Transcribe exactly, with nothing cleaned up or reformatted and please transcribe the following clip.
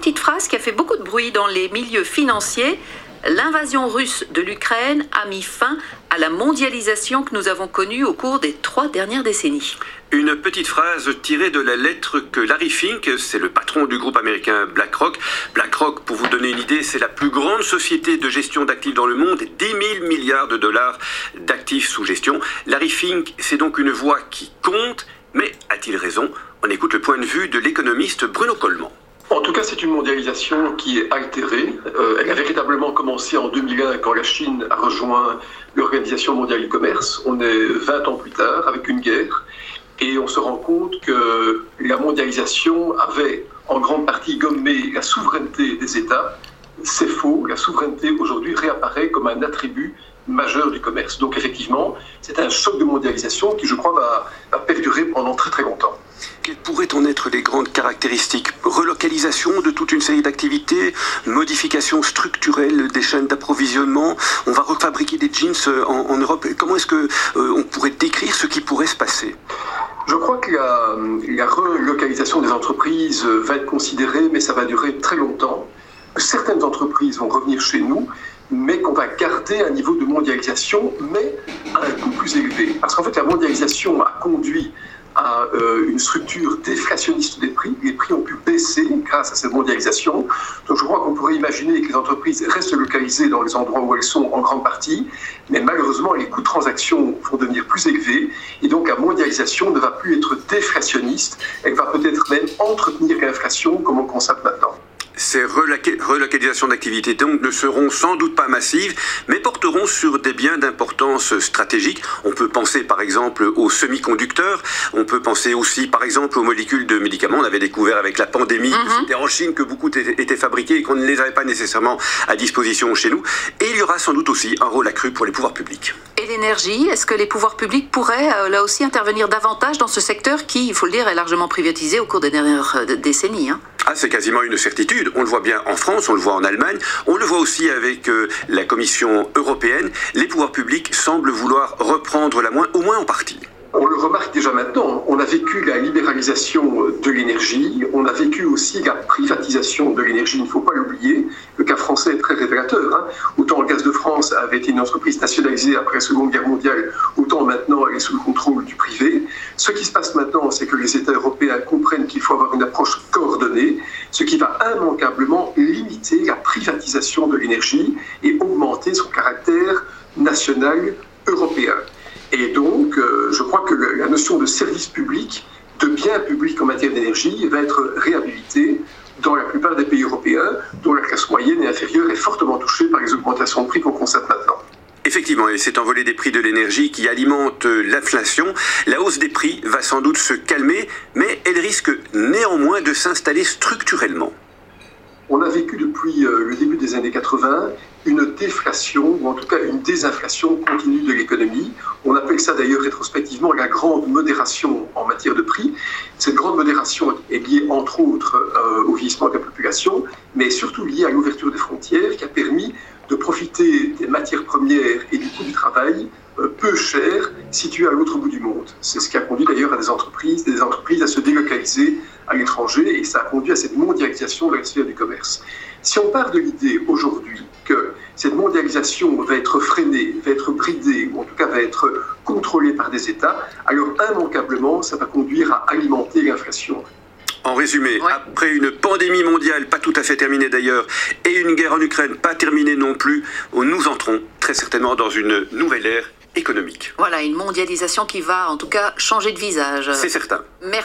petite phrase qui a fait beaucoup de bruit dans les milieux financiers. L'invasion russe de l'Ukraine a mis fin à la mondialisation que nous avons connue au cours des trois dernières décennies. Une petite phrase tirée de la lettre que Larry Fink, c'est le patron du groupe américain BlackRock. BlackRock, pour vous donner une idée, c'est la plus grande société de gestion d'actifs dans le monde, dix mille milliards de dollars d'actifs sous gestion. Larry Fink, c'est donc une voix qui compte, mais a-t-il raison? On écoute le point de vue de l'économiste Bruno Coleman. En tout cas, c'est une mondialisation qui est altérée. Euh, elle a véritablement commencé en deux mille un quand la Chine a rejoint l'Organisation mondiale du commerce. On est vingt ans plus tard avec une guerre et on se rend compte que la mondialisation avait en grande partie gommé la souveraineté des États. C'est faux. La souveraineté aujourd'hui réapparaît comme un attribut majeur du commerce. Donc effectivement, c'est un choc de mondialisation qui, je crois, va, va perdurer pendant très très longtemps. Quelles pourraient en être les grandes caractéristiques? Relocalisation de toute une série d'activités, modification structurelle des chaînes d'approvisionnement, on va refabriquer des jeans en, en Europe. Comment est-ce que euh, on pourrait décrire ce qui pourrait se passer? Je crois que la, la relocalisation des entreprises va être considérée, mais ça va durer très longtemps. Certaines entreprises vont revenir chez nous, mais qu'on va garder un niveau de mondialisation, mais à un coût plus élevé. Parce qu'en fait, la mondialisation a conduit à euh, une structure déflationniste des prix. Les prix ont pu baisser grâce à cette mondialisation. Donc je crois qu'on pourrait imaginer que les entreprises restent localisées dans les endroits où elles sont en grande partie, mais malheureusement les coûts de transaction vont devenir plus élevés et donc la mondialisation ne va plus être déflationniste, elle va peut-être même entretenir l'inflation comme on le constate maintenant. Ces relocalisations d'activités donc ne seront sans doute pas massives, mais porteront sur des biens d'importance stratégique. On peut penser par exemple aux semi-conducteurs, on peut penser aussi par exemple aux molécules de médicaments. On avait découvert avec la pandémie mm-hmm. que c'était en Chine que beaucoup étaient fabriqués et qu'on ne les avait pas nécessairement à disposition chez nous. Et il y aura sans doute aussi un rôle accru pour les pouvoirs publics. Et l'énergie, est-ce que les pouvoirs publics pourraient euh, là aussi intervenir davantage dans ce secteur qui, il faut le dire, est largement privatisé au cours des dernières euh, décennies hein? Ah, c'est quasiment une certitude. On le voit bien en France, on le voit en Allemagne, on le voit aussi avec euh, la Commission européenne. Les pouvoirs publics semblent vouloir reprendre la main, au moins en partie. On le remarque déjà maintenant, on a vécu la libéralisation de l'énergie, on a vécu aussi la privatisation de l'énergie, il ne faut pas l'oublier, le cas français est très révélateur. Hein. Autant le Gaz de France avait été une entreprise nationalisée après la Seconde Guerre mondiale, autant maintenant elle est sous le contrôle du privé. Ce qui se passe maintenant, c'est que les États européens comprennent qu'il faut avoir une approche coordonnée, ce qui va immanquablement limiter la privatisation de l'énergie et augmenter son caractère national européen. Et donc, euh, je crois que le, la notion de service public, de bien public en matière d'énergie, va être réhabilitée dans la plupart des pays européens, dont la classe moyenne et inférieure est fortement touchée par les augmentations de prix qu'on constate maintenant. Effectivement, et c'est envolée des prix de l'énergie qui alimente l'inflation. La hausse des prix va sans doute se calmer, mais elle risque néanmoins de s'installer structurellement. On a vécu depuis euh, le début des années quatre-vingts une déflation, ou en tout cas une désinflation continue de l'économie. On appelle ça d'ailleurs rétrospectivement la grande modération en matière de prix. Cette grande modération est liée entre autres euh, au vieillissement de la population, mais surtout liée à l'ouverture des frontières qui a permis de profiter des matières premières et du coût du travail euh, peu cher situés à l'autre bout du monde. C'est ce qui a conduit d'ailleurs à des entreprises, des entreprises à se délocaliser à l'étranger et ça a conduit à cette mondialisation de la sphère du commerce. Si on part de l'idée aujourd'hui que cette mondialisation va être freinée, va être bridée, ou en tout cas va être contrôlée par des États, alors immanquablement, ça va conduire à alimenter l'inflation. En résumé, ouais. Après une pandémie mondiale pas tout à fait terminée d'ailleurs, et une guerre en Ukraine pas terminée non plus, nous entrons très certainement dans une nouvelle ère économique. Voilà, une mondialisation qui va en tout cas changer de visage. C'est certain. Merci.